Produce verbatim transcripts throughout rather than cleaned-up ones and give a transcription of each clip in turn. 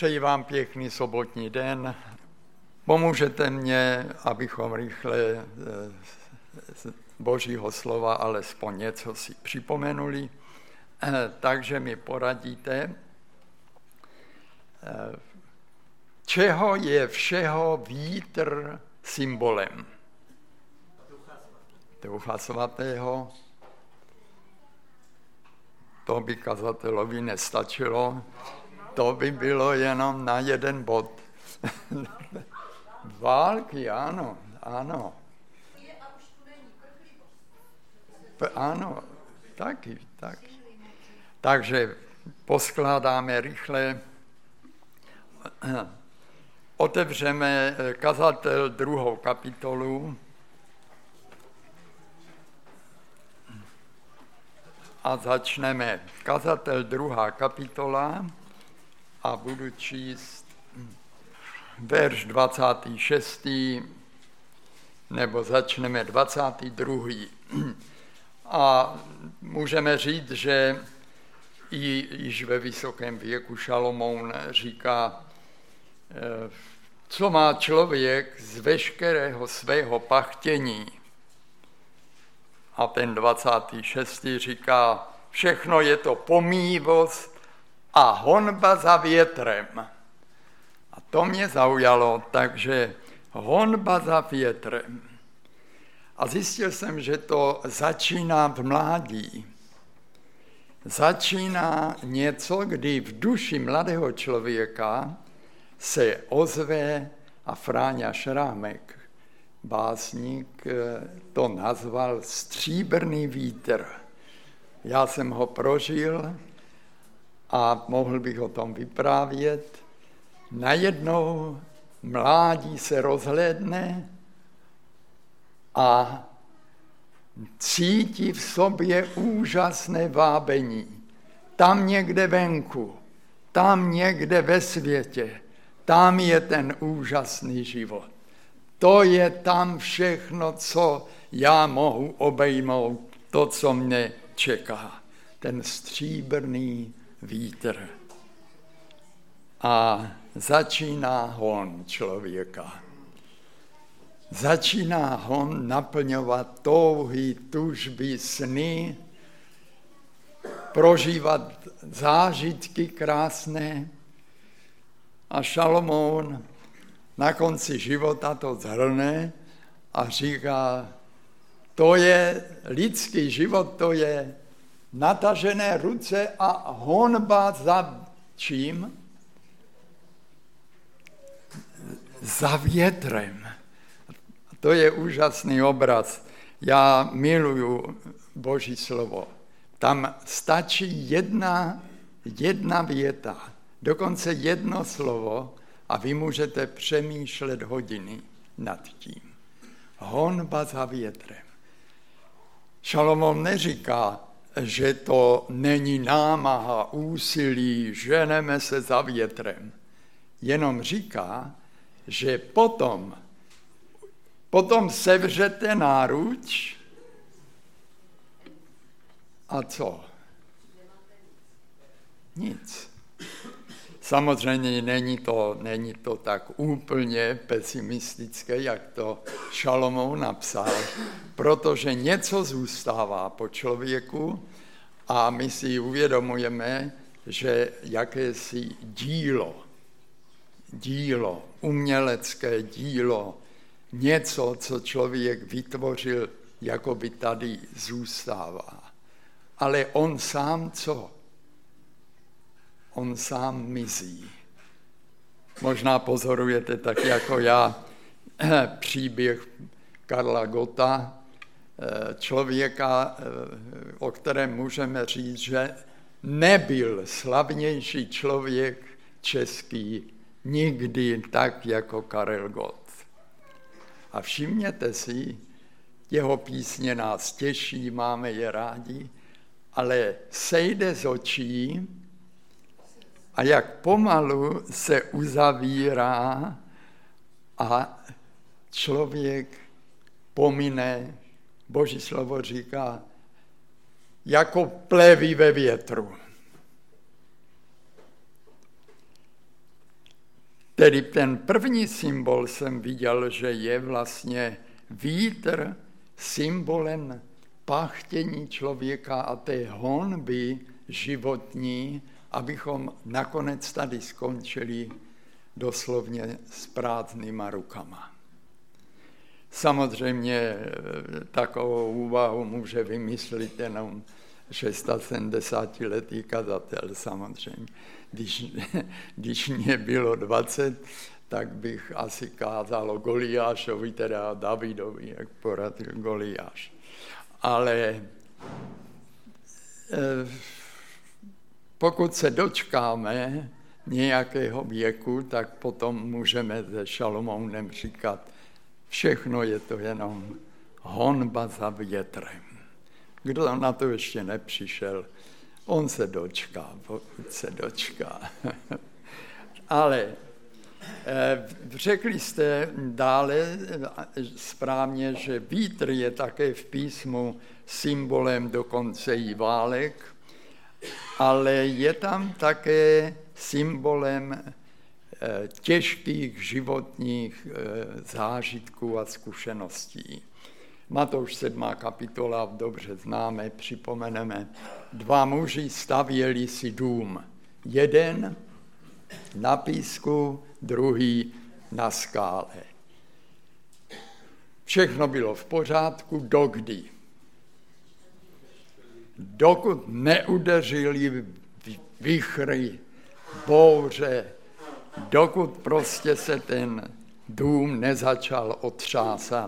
Přeji vám pěkný sobotní den. Pomůžete mě, abychom rychle z Božího slova alespoň něco si připomenuli. Takže mi poradíte, čeho je všeho vítr symbolem? Ducha svatého. To by kazatelovi nestačilo. To by bylo jenom na jeden bod. Války, ano, ano. Ano, taky, taky. Takže poskládáme rychle. Otevřeme kazatel druhou kapitolu a začneme. Kazatel druhá kapitola a budu číst verš dvacátý šestý nebo začneme dvacátý druhý A můžeme říct, že i již ve vysokém věku Šalomoun říká, co má člověk z veškerého svého pachtění. A ten dvacátý šestý říká, všechno je to pomývost a honba za větrem. A to mě zaujalo, takže honba za větrem. A zjistil jsem, že to začíná v mládí. Začíná něco, kdy v duši mladého člověka se ozve, a Fráňa Šrámek, básník, to nazval stříbrný vítr. Já jsem ho prožil a mohl bych o tom vyprávět. Najednou mládí se rozhlédne a cítí v sobě úžasné vábení. Tam někde venku, tam někde ve světě, tam je ten úžasný život. To je tam všechno, co já mohu obejmout, to, co mě čeká. Ten stříbrný vítr. A začíná hon člověka. Začíná hon naplňovat touhy, tužby, sny, prožívat zážitky krásné. A Šalomoun na konci života to zhrne a říká, to je lidský život, to je natažené ruce a honba za čím? Za větrem. To je úžasný obraz. Já miluju Boží slovo. Tam stačí jedna, jedna věta, dokonce jedno slovo a vy můžete přemýšlet hodiny nad tím. Honba za větrem. Šalomoun neříká, že to není námaha, úsilí, ženeme se za větrem. Jenom říká, že potom, potom sevřete náruč a co? Nic. Samozřejmě není to, není to tak úplně pesimistické, jak to Šalomoun napsal, protože něco zůstává po člověku a my si uvědomujeme, že jakési dílo, dílo, umělecké dílo, něco, co člověk vytvořil, jako by tady zůstává. Ale on sám co? On sám mizí. Možná pozorujete tak jako já příběh Karla Gotta, člověka, o kterém můžeme říct, že nebyl slavnější člověk český nikdy tak jako Karel Gott. A všimněte si, jeho písně nás těší, máme je rádi, ale sejde z očí a jak pomalu se uzavírá a člověk pomine, Boží slovo říká, jako plevy ve větru. Tedy ten první symbol jsem viděl, že je vlastně vítr symbolem pachtění člověka a té honby životní, abychom nakonec tady skončili doslovně s prázdnýma rukama. Samozřejmě takovou úvahu může vymyslet jenom šedesátiletý kazatel samozřejmě. Když, když mě bylo dvacet, tak bych asi kázal o Goliášovi, teda Davidovi, jak poradil Goliáš. Ale pokud se dočkáme nějakého věku, tak potom můžeme se Šalomounem říkat, všechno je to jenom honba za větrem. Kdo na to ještě nepřišel, on se dočká, pokud se dočká. Ale řekli jste dále správně, že vítr je také v písmu symbolem dokonce i válek, ale je tam také symbolem těžkých životních zážitků a zkušeností. Matouš sedmá kapitola, dobře známe, připomeneme. Dva muži stavěli si dům. Jeden na písku, druhý na skále. Všechno bylo v pořádku, dokdy? Dokud neudeřili vichry, bouře, dokud prostě se ten dům nezačal otřásat.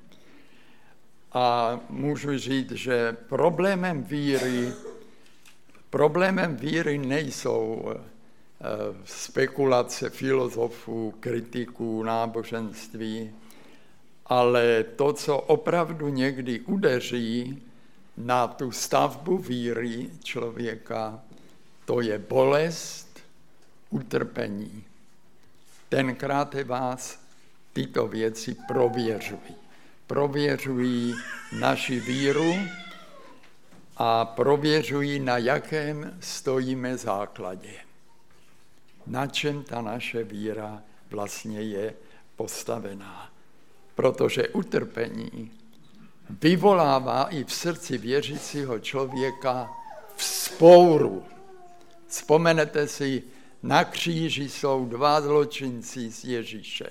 A můžu říct, že problémem víry, problémem víry nejsou spekulace filozofů, kritiků, náboženství, ale to, co opravdu někdy udeří na tu stavbu víry člověka, to je bolest, utrpení. Tenkrát vás tyto věci prověřují. Prověřují naši víru a prověřují, na jakém stojíme základě. Na čem ta naše víra vlastně je postavená. Protože utrpení vyvolává i v srdci věřícího člověka vzpouru. Vzpomenete si, na kříži jsou dva zločinci s Ježíšem.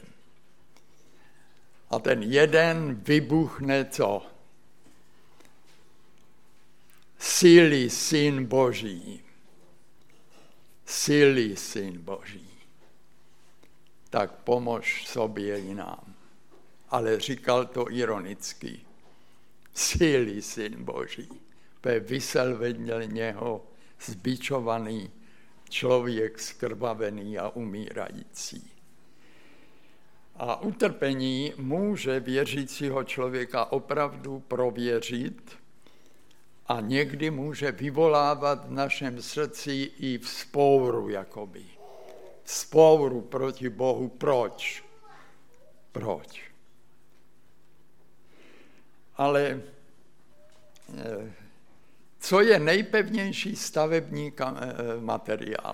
A ten jeden vybuchne co? Silný syn Boží. Silný syn Boží. Tak pomož sobě i nám. Ale říkal to ironicky. Silný syn Boží. Vysel vedle něho zbičovaný člověk skrvavený a umírající. A utrpení může věřícího člověka opravdu prověřit a někdy může vyvolávat v našem srdci i vzpouru, jakoby. Vzpouru proti Bohu. Proč? Proč? Ale co je nejpevnější stavební materiál?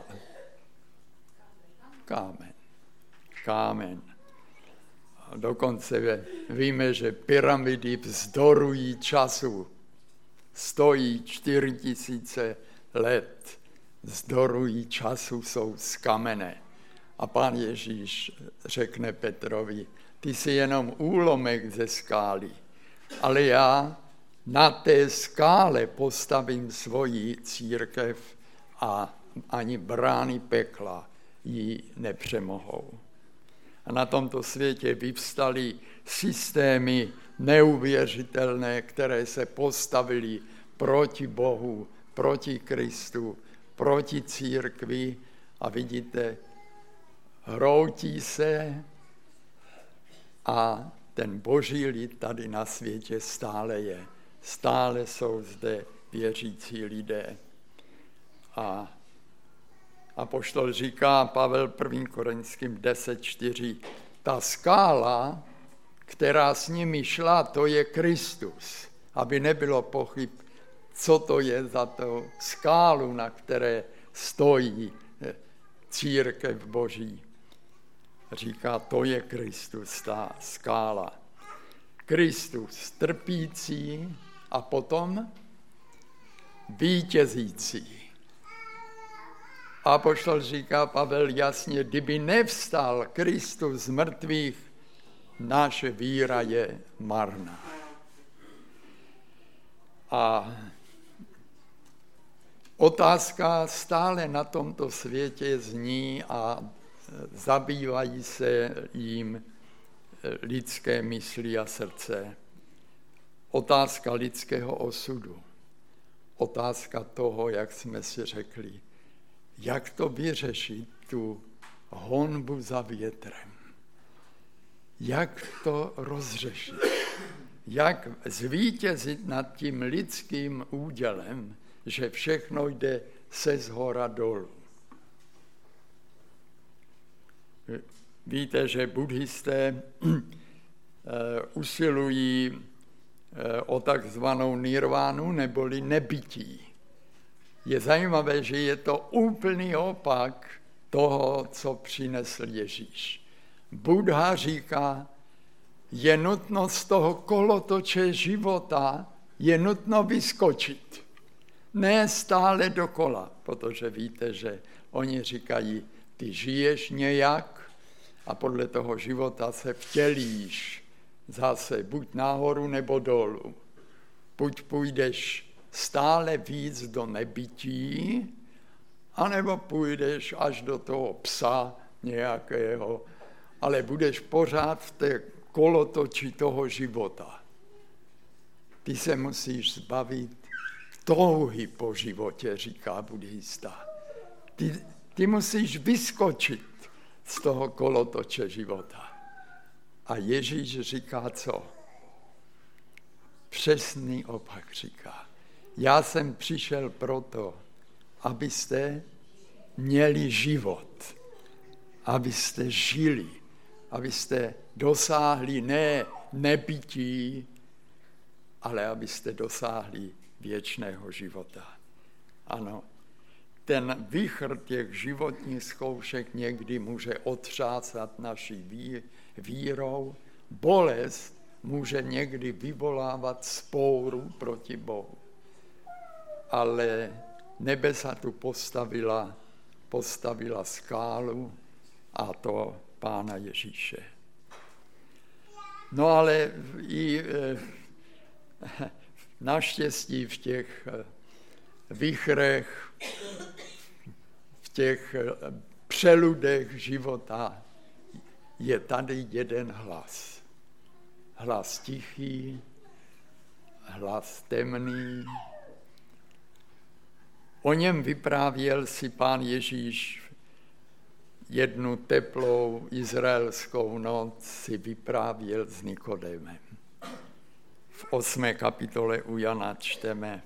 Kámen. Kámen. Dokonce víme, že pyramidy vzdorují času. Stojí čtyři tisíce let. Vzdorují času, jsou z kamene. A pán Ježíš řekne Petrovi, ty jsi jenom úlomek ze skály, ale já na té skále postavím svoji církev a ani brány pekla ji nepřemohou. A na tomto světě vyvstaly systémy neuvěřitelné, které se postavily proti Bohu, proti Kristu, proti církvi a vidíte, hroutí se a ten boží lid tady na světě stále je. Stále jsou zde věřící lidé. A apoštol říká, Pavel první Korinským deset čtyři, ta skála, která s nimi šla, to je Kristus. Aby nebylo pochyb, co to je za to skálu, na které stojí církev Boží. říká, to je Kristus, ta skála. Kristus trpící a potom vítězící. Apoštol říká Pavel jasně, kdyby nevstal Kristus z mrtvých, naše víra je marná. A otázka stále na tomto světě zní a zabývají se jím lidské mysli a srdce. Otázka lidského osudu. Otázka toho, jak jsme si řekli, jak to vyřešit, tu honbu za větrem. Jak to rozřešit? Jak zvítězit nad tím lidským údělem, že všechno jde se zhora dolů. Víte, že buddhisté usilují o takzvanou nirvánu neboli nebytí. Je zajímavé, že je to úplný opak toho, co přinesl Ježíš. Buddha říká, je nutno z toho kolotoče života, je nutno vyskočit. Ne stále dokola, protože víte, že oni říkají, ty žiješ nějak a podle toho života se vtělíš zase buď nahoru nebo dolů. Buď půjdeš stále víc do nebytí, anebo půjdeš až do toho psa nějakého, ale budeš pořád v té kolotoči toho života. Ty se musíš zbavit touhy po životě, říká buddhista. Ty, ty musíš vyskočit z toho kolotoče života. A Ježíš říká co? Přesný opak říká. Já jsem přišel proto, abyste měli život, abyste žili, abyste dosáhli ne nebytí, ale abyste dosáhli věčného života. Ano, ten výchr těch životních zkoušek někdy může otřásat naší vírou, bolest může někdy vyvolávat spouru proti Bohu. Ale nebesa tu postavila, postavila skálu a to Pána Ježíše. No ale i e, naštěstí v těch výchrech, v těch přeludech života je tady jeden hlas. Hlas tichý, hlas temný. O něm vyprávěl si Pán Ježíš jednu teplou izraelskou noc, si vyprávěl s Nikodémem. V osmé kapitole u Jana čteme,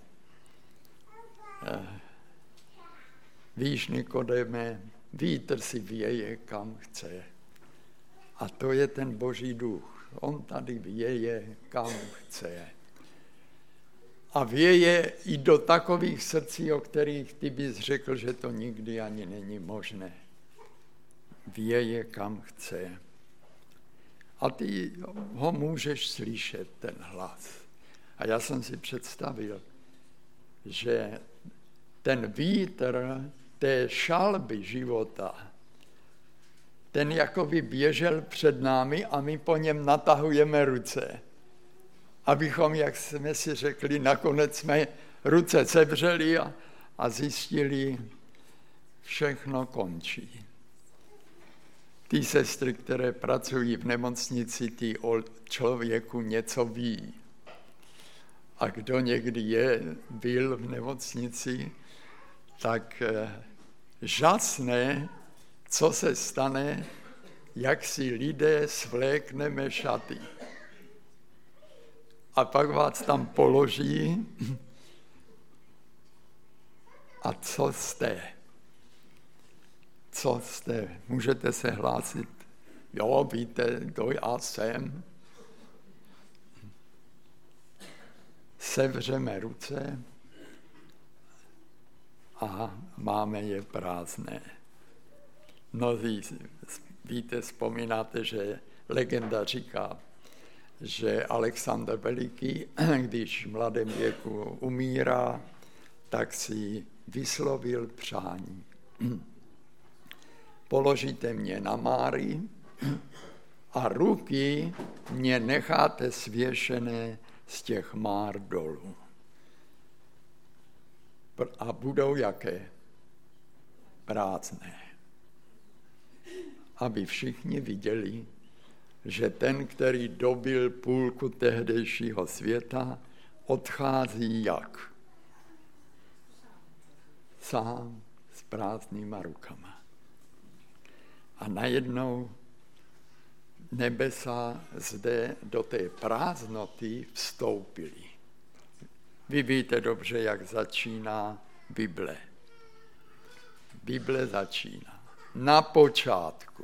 víš, Nikodéme, vítr si věje, kam chce. A to je ten Boží duch. On tady věje, kam chce. A věje i do takových srdcí, o kterých ty bys řekl, že to nikdy ani není možné. Věje, kam chce. A ty ho můžeš slyšet, ten hlas. A já jsem si představil, že ten vítr té šalby života, ten jakoby běžel před námi a my po něm natahujeme ruce. Abychom, jak jsme si řekli, nakonec jsme ruce sevřeli a, a zjistili, všechno končí. Ty sestry, které pracují v nemocnici, ty o člověku něco ví. A kdo někdy je, byl v nemocnici, tak žasne, co se stane, jak si lidé svlékneme šaty. A pak vás tam položí a co jste? Co jste? Můžete se hlásit. Jo, víte, kdo já jsem. Sevřeme ruce a máme je prázdné. Mnozí víte, vzpomínáte, že legenda říká, že Alexandr Veliký, když v mladém věku umírá, tak si vyslovil přání. Položíte mě na Márii a ruky mě necháte svěšené z těch már dolů. A budou jaké? Prázdné. Aby všichni viděli, že ten, který dobil půlku tehdejšího světa, odchází jak? Sám s prázdnýma rukama. A najednou nebesa zde do té prázdnoty vstoupily. Vy víte dobře, jak začíná Bible. Bible začíná na počátku.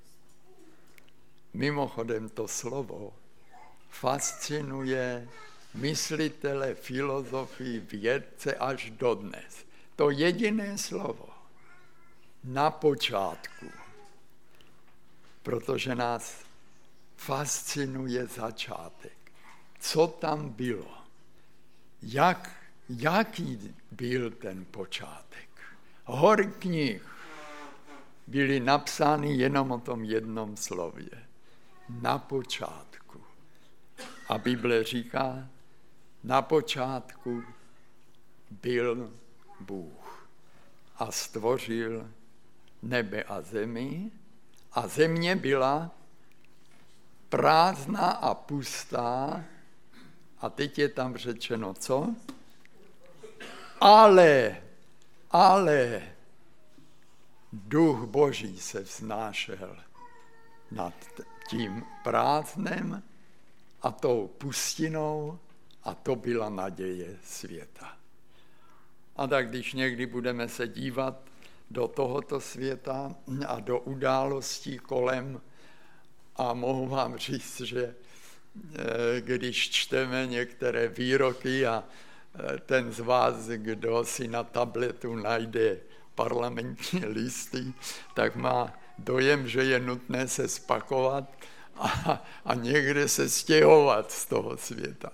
Mimochodem to slovo fascinuje myslitele, filozofii, vědce až dodnes. To jediné slovo na počátku, protože nás fascinuje začátek. Co tam bylo? Jak, jaký byl ten počátek? Hory knih byly napsány jenom o tom jednom slově. Na počátku. A Bible říká, na počátku byl Bůh a stvořil nebe a zemi a země byla prázdná a pustá a teď je tam řečeno co? Ale, ale Duch Boží se vznášel nad tím prázdnem a tou pustinou a to byla naděje světa. A tak když někdy budeme se dívat do tohoto světa a do událostí kolem a mohu vám říct, že když čteme některé výroky a ten z vás, kdo si na tabletu najde parlamentní listy, tak má dojem, že je nutné se spakovat a, a někde se stěhovat z toho světa.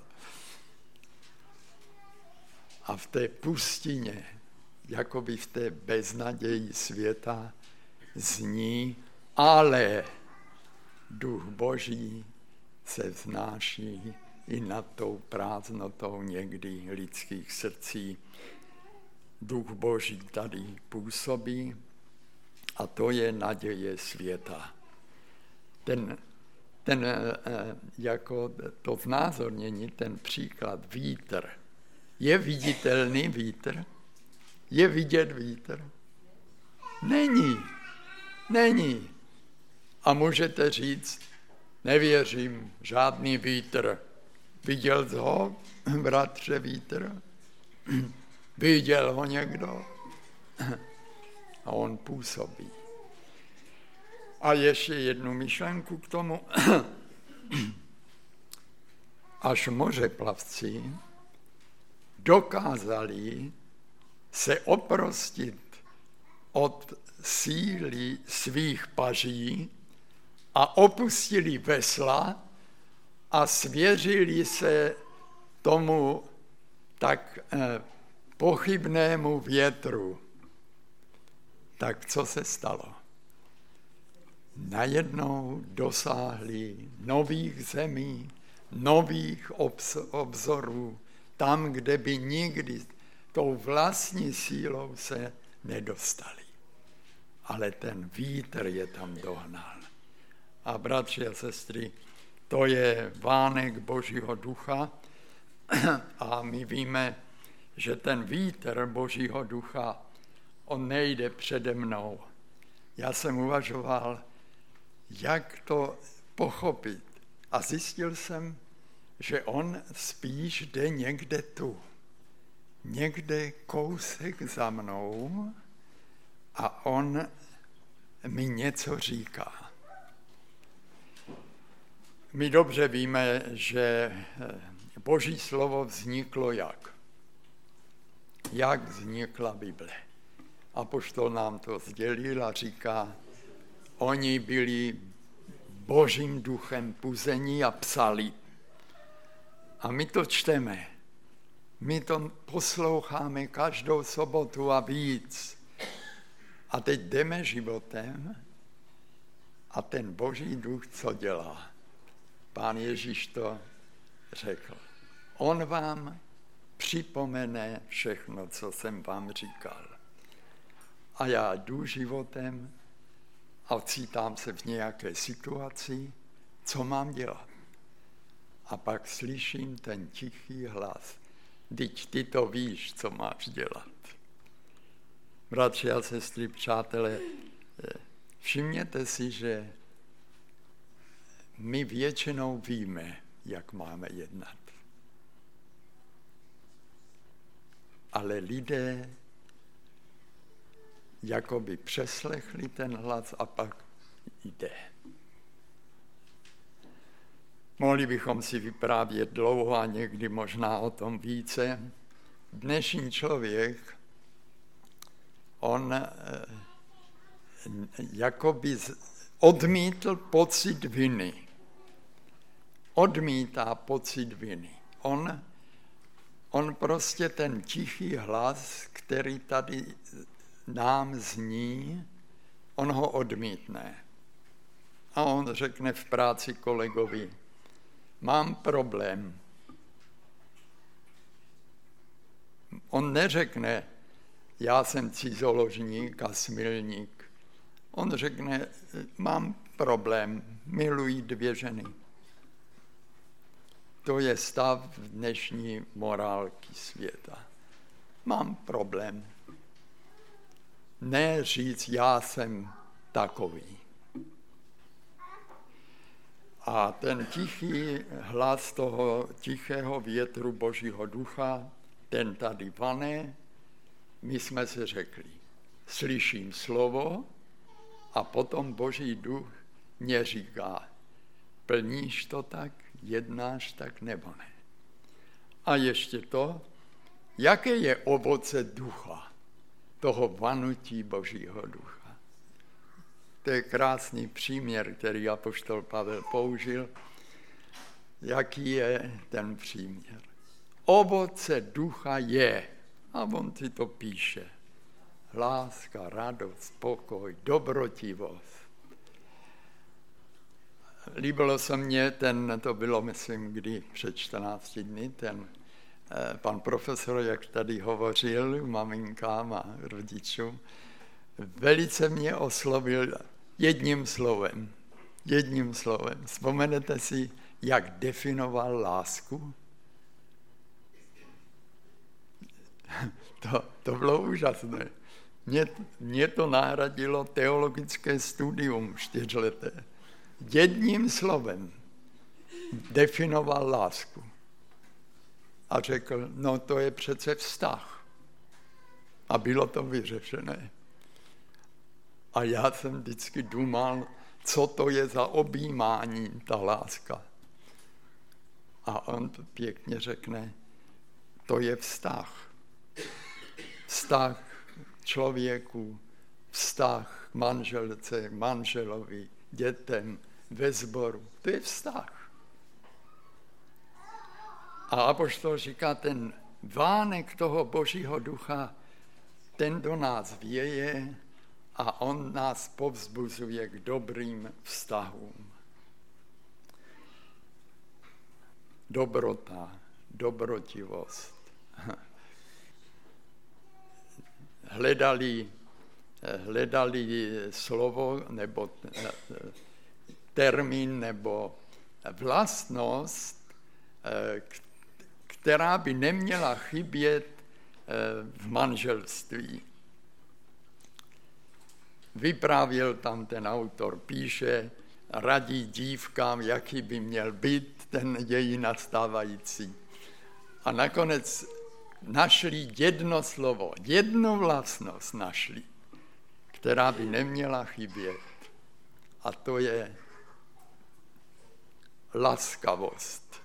A v té pustině, jakoby v té beznaději světa, zní, ale Duch Boží se vznáší i nad tou prázdnotou někdy lidských srdcí. Duch Boží tady působí a to je naděje světa. Ten, ten jako to znázornění, ten příklad vítr. Je viditelný vítr? Je vidět vítr? Není. Není. A můžete říct, nevěřím, žádný vítr. Viděl jsi ho, bratře, vítr? Viděl ho někdo? A on působí. A ještě jednu myšlenku k tomu. Až mořeplavci dokázali se oprostit od síly svých paží a opustili vesla a svěřili se tomu tak eh, pochybnému větru. Tak co se stalo? Najednou dosáhli nových zemí, nových obzorů, tam, kde by nikdy tou vlastní sílou se nedostali. Ale ten vítr je tam dohnal. A bratři a sestry, to je vánek Božího ducha a my víme, že ten vítr Božího ducha, on nejde přede mnou. Já jsem uvažoval, jak to pochopit. A zjistil jsem, že on spíš jde někde tu. Někde kousek za mnou a on mi něco říká. My dobře víme, že Boží slovo vzniklo jak? Jak vznikla Bible? Apoštol nám to sdělil a říká, Oni byli Božím duchem puzení a psali. A my to čteme. My to posloucháme každou sobotu a víc. A teď jdeme životem a ten Boží duch co dělá? Pán Ježíš to řekl. On vám připomene všechno, co jsem vám říkal. A já jdu životem a ocitám se v nějaké situaci, co mám dělat. A pak slyším ten tichý hlas. Vždyť ty to víš, co máš dělat. Bratři a sestry, přátelé, všimněte si, že my většinou víme, jak máme jednat. Ale lidé jakoby přeslechli ten hlas a pak jde. Mohli bychom si vyprávět dlouho a někdy možná o tom více. Dnešní člověk, on eh, jakoby odmítl pocit viny. Odmítá pocit viny. On, on prostě ten tichý hlas, který tady nám zní, on ho odmítne. A on řekne v práci kolegovi, mám problém. On neřekne, já jsem cizoložník a smilník. On řekne, mám problém, miluji dvě ženy. To je stav dnešní morálky světa. Mám problém. Ne říct, já jsem takový. A ten tichý hlas toho tichého větru Božího ducha, ten tady vane, my jsme se řekli, slyším slovo a potom Boží duch mě říká, plníš to tak, jednáš tak nebo ne. A ještě to, jaké je ovoce ducha, toho vanutí Božího ducha. To je krásný příměr, který apoštol Pavel použil. Jaký je ten příměr? Ovoce ducha je, a on si to píše, láska, radost, pokoj, dobrotivost. Líbilo se mně, ten, to bylo, myslím, kdy před čtrnácti dny, ten eh, pan profesor, jak tady hovořil maminkám a rodičům, velice mě oslovil jedním slovem. Jedním slovem. Vzpomenete si, jak definoval lásku? To, to bylo úžasné. Mě, mě to nahradilo teologické studium čtyřleté. Jedním slovem definoval lásku. A řekl, no to je přece vztah. A bylo to vyřešené. A já jsem vždycky důmal, co to je za objímání, ta láska. A on pěkně řekne, to je vztah. Vztah k člověku, vztah k manželce, manželovi, dětem, ve sboru. To je vztah. A apoštol říká, ten vánek toho Božího ducha, ten do nás věje a on nás povzbuzuje k dobrým vztahům. Dobrota, dobrotivost. Hledali, hledali slovo nebo termín nebo vlastnost, která by neměla chybět v manželství. Vyprávěl tam ten autor, píše, radí dívkám, jaký by měl být ten její nastávající. A nakonec našli jedno slovo, jednu vlastnost našli, která by neměla chybět. A to je laskavost.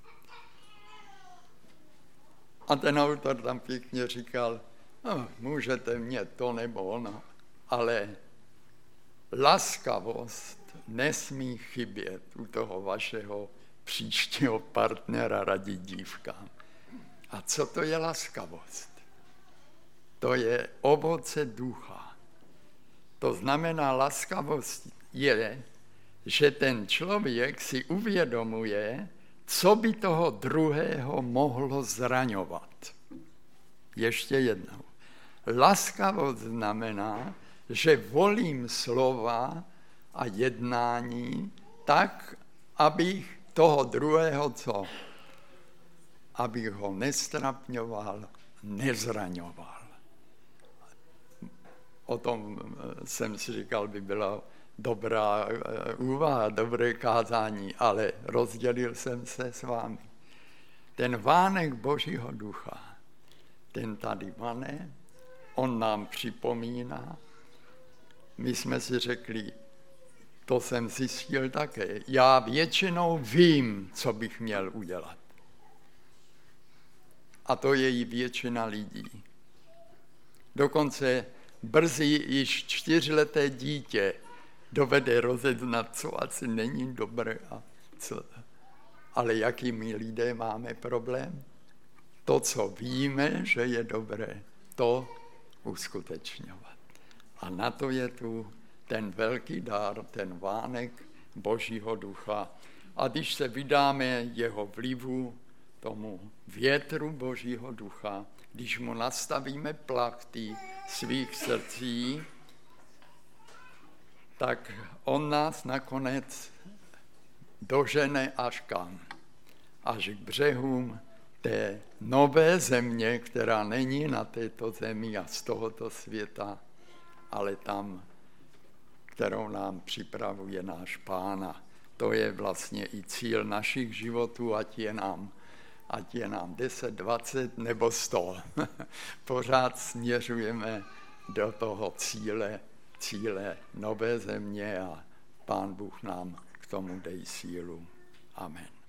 A ten autor tam pěkně říkal, no, můžete mě to nebo ono, ale laskavost nesmí chybět u toho vašeho příštího partnera radit dívkám. A co to je laskavost? To je ovoce ducha. To znamená, laskavost je, že ten člověk si uvědomuje, co by toho druhého mohlo zraňovat. Ještě jednou. Laskavost znamená, že volím slova a jednání tak, abych toho druhého co? Abych ho nestrapňoval, nezraňoval. O tom jsem si říkal, by byla dobrá úvaha, dobré kázání, ale rozdělil jsem se s vámi. Ten vánek Božího ducha, ten tady vane, on nám připomíná. My jsme si řekli, to jsem zjistil také, já většinou vím, co bych měl udělat. A to je i většina lidí. Dokonce brzy již čtyřleté dítě dovede rozeznat, co asi není dobré a co. Ale jaký my lidé máme problém? To, co víme, že je dobré, to uskutečňovat. A na to je tu ten velký dar, ten vánek Božího ducha. A když se vydáme jeho vlivu, tomu větru Božího ducha, když mu nastavíme plachty svých srdcí, tak on nás nakonec dožene až kam? Až k břehům té nové země, která není na této zemi a z tohoto světa, ale tam, kterou nám připravuje náš Pán. To je vlastně i cíl našich životů, ať je nám, ať je nám deset, dvacet nebo sto. Pořád směřujeme do toho cíle, cíle nové země a Pán Bůh nám k tomu dej sílu. Amen.